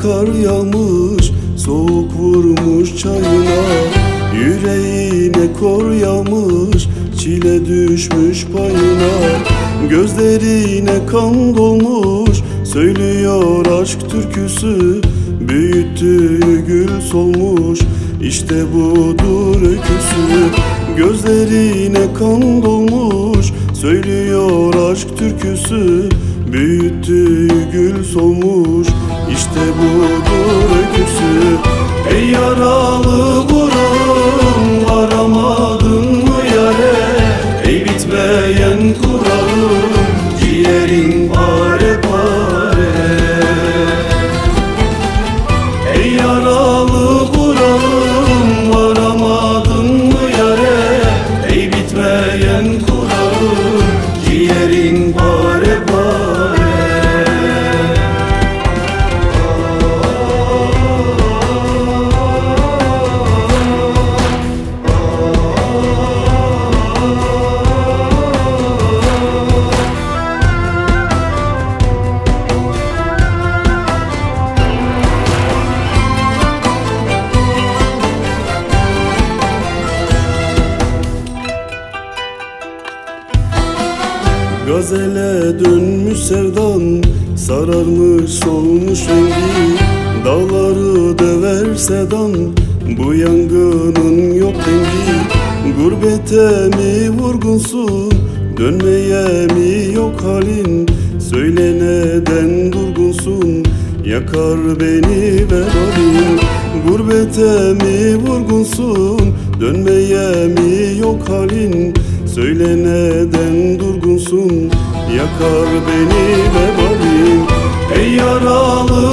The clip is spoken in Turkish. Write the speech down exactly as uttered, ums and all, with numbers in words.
kar yağmış, soğuk vurmuş çayına. Yüreğine kor yağmış, çile düşmüş payına. Gözlerine kan dolmuş, söylüyor aşk türküsü. Büyüttüğü gül solmuş, işte budur öyküsü. Gözlerine kan dolmuş, söylüyor aşk türküsü. Büyüttüğü gül solmuş, işte budur öyküsü. Ey yaralı buram, varamadın mı yare? Ey bitmeyen kuralım, ciğerin pare pare. Ey yaralı buram, varamadın mı yare? Ey bitmeyen kuralım, ciğerin pare pare. Gazele dönmüş sevdan, sararmış solmuş rengi. Dağları döver sedan, bu yangının yok dengi. Gurbete mi vurgunsun, dönmeye mi yok halin? Söyle neden durgunsun, yakar beni ver halin. Gurbete mi vurgunsun, dönmeye mi yok halin? Söyle neden durgunsun, yakar beni vebalin. Ey yaralı